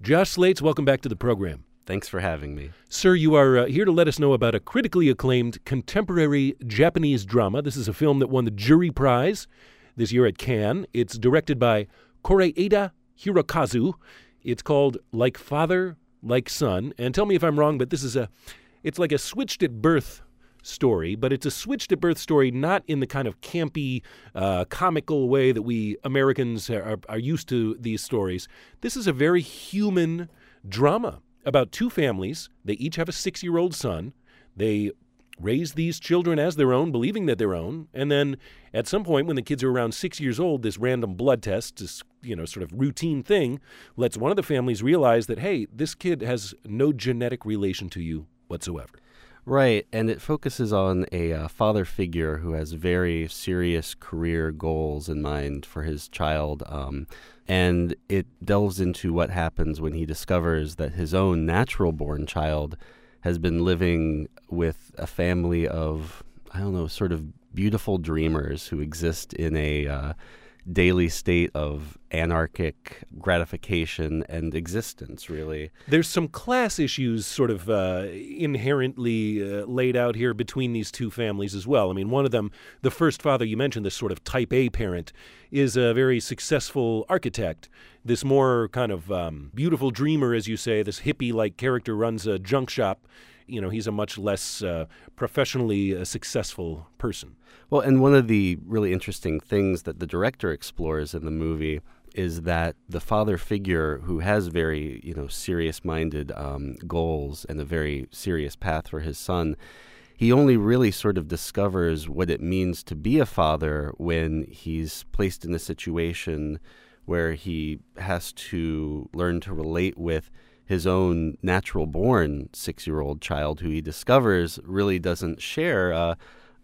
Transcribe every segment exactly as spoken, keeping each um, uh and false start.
Josh Slates, welcome back to the program. Thanks for having me. Sir, you are uh, here to let us know about a critically acclaimed contemporary Japanese drama. This is a film that won the Jury Prize this year at Cannes. It's directed by Koreeda Hirokazu. It's called Like Father, Like Son. And tell me if I'm wrong, but this is a, it's like a switched at birth story, but it's a switched at birth story not in the kind of campy, uh, comical way that we Americans are, are used to these stories. This is a very human drama about two families. They each have a six-year-old son. They raise these children as their own, believing that they're own. And then at some point when the kids are around six years old, this random blood test, this, you know, sort of routine thing, lets one of the families realize that, hey, this kid has no genetic relation to you whatsoever. Right, and it focuses on a uh, father figure who has very serious career goals in mind for his child, um, and it delves into what happens when he discovers that his own natural-born child has been living with a family of, I don't know, sort of beautiful dreamers who exist in a uh, daily state of anarchic gratification and existence, really. There's some class issues sort of uh, inherently uh, laid out here between these two families as well. I mean, one of them, the first father you mentioned, this sort of type A parent, is a very successful architect. This more kind of um, beautiful dreamer, as you say, this hippie-like character runs a junk shop. You know, he's a much less uh, professionally uh, successful person. Well, and one of the really interesting things that the director explores in the movie is that the father figure, who has very, you know, serious-minded um, goals and a very serious path for his son, he only really sort of discovers what it means to be a father when he's placed in a situation where he has to learn to relate with his own natural-born six-year-old child, who he discovers really doesn't share uh,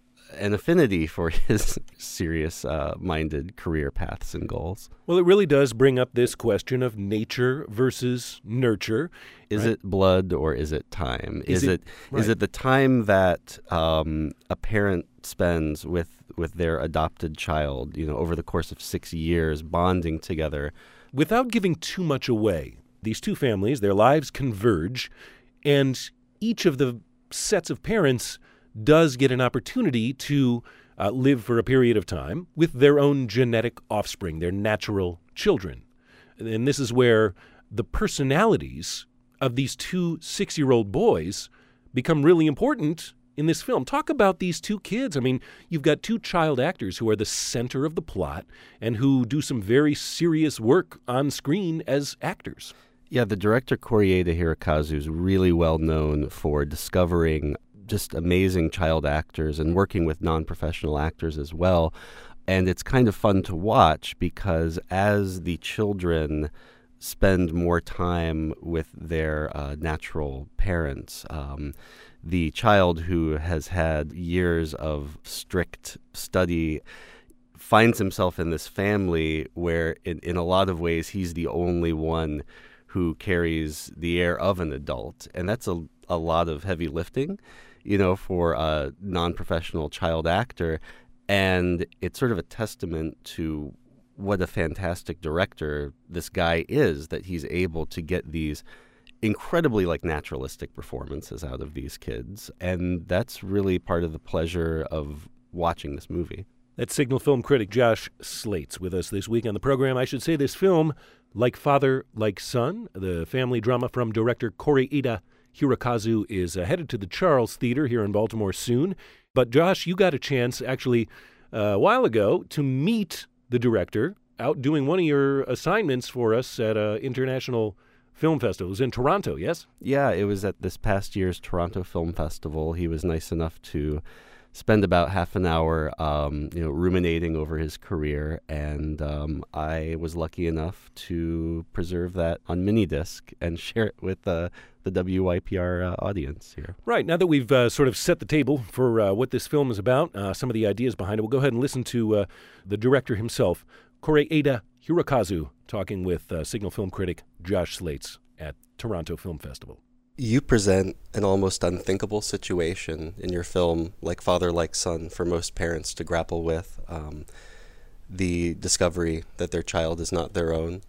an affinity for his serious-minded uh, career paths and goals. Well, it really does bring up this question of nature versus nurture. Is right? it blood or is it time? Is Is, it- it, right. is it the time that um, a parent spends with with their adopted child, you know, over the course of six years, bonding together? Without giving too much away, these two families, their lives converge, and each of the sets of parents does get an opportunity to uh, live for a period of time with their own genetic offspring, their natural children. And this is where the personalities of these two six-year-old boys become really important in this film. Talk about these two kids. I mean, you've got two child actors who are the center of the plot and who do some very serious work on screen as actors. Yeah, the director Koreeda Hirokazu is really well known for discovering just amazing child actors and working with non-professional actors as well. And it's kind of fun to watch because as the children spend more time with their uh, natural parents, um, the child who has had years of strict study finds himself in this family where in, in a lot of ways he's the only one who carries the air of an adult. And that's a, a lot of heavy lifting, you know, for a non-professional child actor. And it's sort of a testament to what a fantastic director this guy is, that he's able to get these incredibly like naturalistic performances out of these kids. And that's really part of the pleasure of watching this movie. That's Signal film critic Josh Slates with us this week on the program. I should say this film, Like Father, Like Son, the family drama from director Koreeda Hirokazu, is uh, headed to the Charles Theater here in Baltimore soon. But Josh, you got a chance actually uh, a while ago to meet the director out doing one of your assignments for us at an international film festival. It was in Toronto, yes? Yeah, it was at this past year's Toronto Film Festival. He was nice enough to spend about half an hour, um, you know, ruminating over his career, and um, I was lucky enough to preserve that on mini disc and share it with uh, the W Y P R uh, audience here. Right. Now that we've uh, sort of set the table for uh, what this film is about, uh, some of the ideas behind it, we'll go ahead and listen to uh, the director himself, Koreeda Hirokazu, talking with uh, Signal film critic Josh Slates at Toronto Film Festival. You present an almost unthinkable situation in your film, Like Father, Like Son, for most parents to grapple with, um, the discovery that their child is not their own.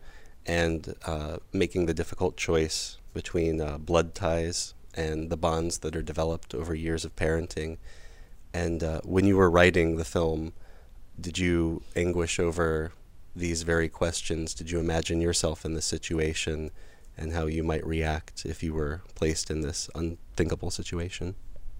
and uh, making the difficult choice between uh, blood ties and the bonds that are developed over years of parenting. And uh, when you were writing the film, did you anguish over these very questions? Did you imagine yourself in this situation and how you might react if you were placed in this unthinkable situation?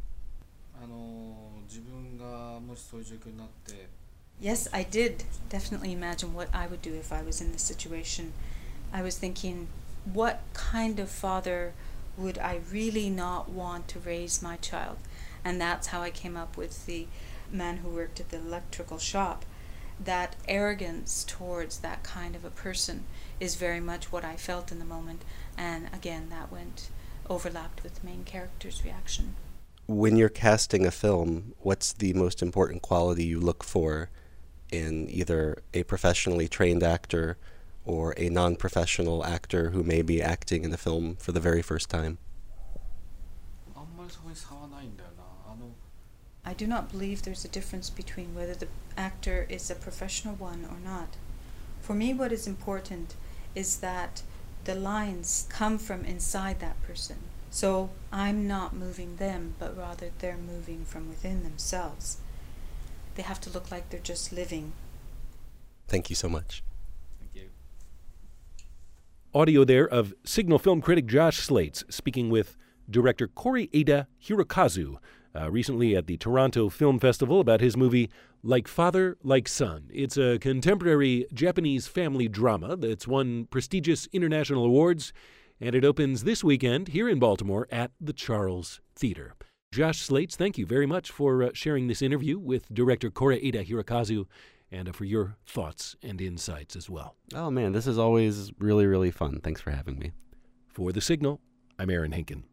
Yes, I did definitely imagine what I would do if I was in this situation. I was thinking, what kind of father would I really not want to raise my child? And that's how I came up with the man who worked at the electrical shop. That arrogance towards that kind of a person is very much what I felt in the moment. And again, that went overlapped with the main character's reaction. When you're casting a film, what's the most important quality you look for in either a professionally trained actor or a non-professional actor who may be acting in a film for the very first time? I do not believe there's a difference between whether the actor is a professional one or not. For me, what is important is that the lines come from inside that person. So I'm not moving them, but rather they're moving from within themselves. They have to look like they're just living. Thank you so much. Thank you. Audio there of Signal film critic Josh Slates speaking with director Koreeda Hirokazu uh, recently at the Toronto Film Festival about his movie Like Father, Like Son. It's a contemporary Japanese family drama that's won prestigious international awards, and it opens this weekend here in Baltimore at the Charles Theater. Josh Slates, thank you very much for uh, sharing this interview with director Koreeda Hirokazu and uh, for your thoughts and insights as well. Oh man, this is always really, really fun. Thanks for having me. For The Signal, I'm Aaron Hinken.